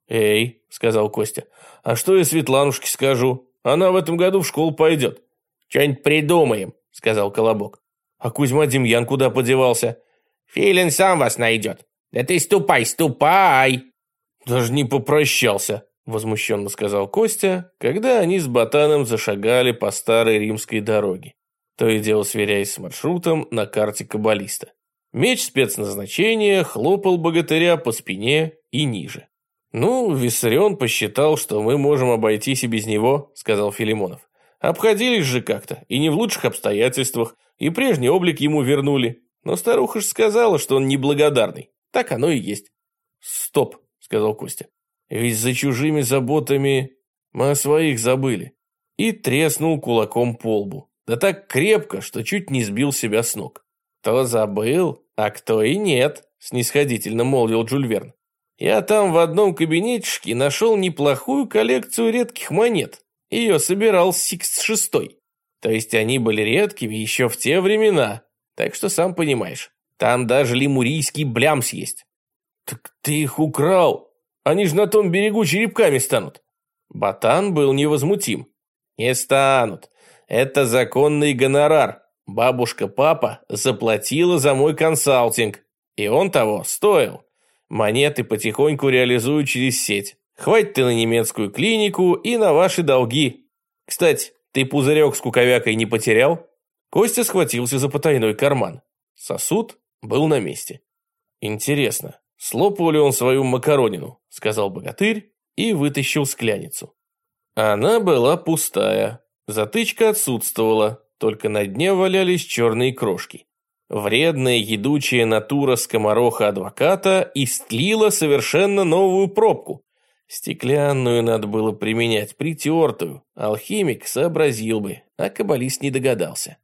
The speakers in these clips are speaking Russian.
«Эй», — сказал Костя, — «а что я Светланушке скажу? Она в этом году в школу пойдет». «Что-нибудь придумаем», — сказал Колобок. «А Кузьма Демьян куда подевался?» «Филин сам вас найдет. Да ты ступай, ступай!» «Даже не попрощался», — возмущенно сказал Костя, когда они с Ботаном зашагали по старой римской дороге, то и дело сверяясь с маршрутом на карте каббалиста. Меч спецназначения хлопал богатыря по спине и ниже. «Ну, Виссарион посчитал, что мы можем обойтись и без него», — сказал Филимонов. «Обходились же как-то, и не в лучших обстоятельствах, и прежний облик ему вернули. Но старуха ж сказала, что он неблагодарный. Так оно и есть». «Стоп», — сказал Костя. «Ведь за чужими заботами мы о своих забыли». И треснул кулаком по лбу. Да так крепко, что чуть не сбил себя с ног. «Кто забыл, а кто и нет», — снисходительно молвил Жюль Верн. «Я там в одном кабинетишке нашел неплохую коллекцию редких монет. Ее собирал Сикст VI. То есть они были редкими еще в те времена. Так что сам понимаешь, там даже лемурийский блямс есть». «Так ты их украл? Они же на том берегу черепками станут». Ботан был невозмутим. «Не станут. Это законный гонорар. Бабушка-папа заплатила за мой консалтинг. И он того стоил. Монеты потихоньку реализую через сеть. Хватит ты на немецкую клинику и на ваши долги. Кстати, ты пузырек с куковякой не потерял?» Костя схватился за потайной карман. Сосуд был на месте. «Интересно, слопал ли он свою макаронину?» — сказал богатырь и вытащил скляницу. Она была пустая. Затычка отсутствовала, только на дне валялись черные крошки. Вредная едучая натура скомороха-адвоката истлила совершенно новую пробку. Стеклянную надо было применять, притертую. Алхимик сообразил бы, а каббалист не догадался.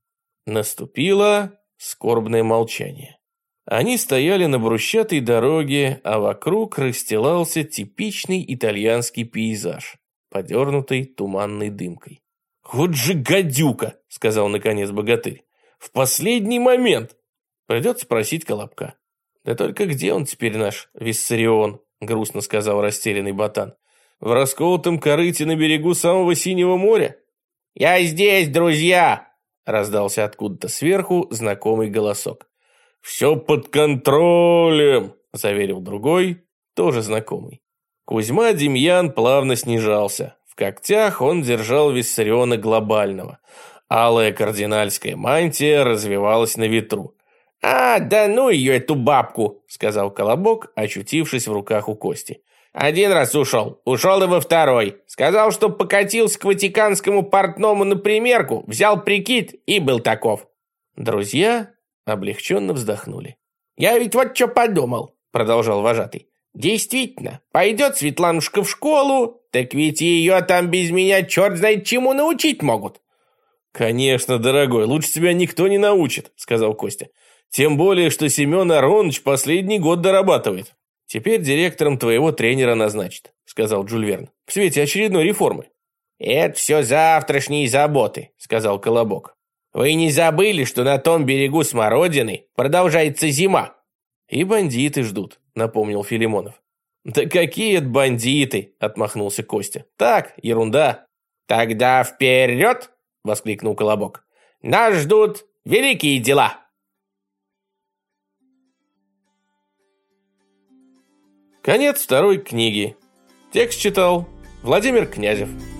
Наступило скорбное молчание. Они стояли на брусчатой дороге, а вокруг расстилался типичный итальянский пейзаж, подернутый туманной дымкой. «Вот же гадюка!» — сказал наконец богатырь. «В последний момент!» Придется спросить Колобка. «Да только где он теперь, наш Виссарион?» — грустно сказал растерянный Ботан. «В расколотом корыте на берегу самого Синего моря?» «Я здесь, друзья!» — раздался откуда-то сверху знакомый голосок. «Все под контролем!» — заверил другой, тоже знакомый. Кузьма Демьян плавно снижался. В когтях он держал Виссариона глобального. Алая кардинальская мантия развивалась на ветру. «А, да ну ее, эту бабку!» — сказал Колобок, очутившись в руках у Кости. «Один раз ушел и во второй. Сказал, что покатился к ватиканскому портному на примерку, взял прикид и был таков». Друзья облегченно вздохнули. «Я ведь вот что подумал», — продолжал вожатый. «Действительно, пойдет Светланушка в школу, так ведь ее там без меня черт знает чему научить могут». «Конечно, дорогой, лучше тебя никто не научит», — сказал Костя. «Тем более, что Семен Аронович последний год дорабатывает». «Теперь директором твоего тренера назначат», — сказал Жюль Верн, «в свете очередной реформы». «Это все завтрашние заботы», — сказал Колобок. «Вы не забыли, что на том берегу Смородины продолжается зима?» «И бандиты ждут», — напомнил Филимонов. «Да какие это бандиты!» — отмахнулся Костя. «Так, ерунда». «Тогда вперед!» — воскликнул Колобок. «Нас ждут великие дела!» Конец второй книги. Текст читал Владимир Князев.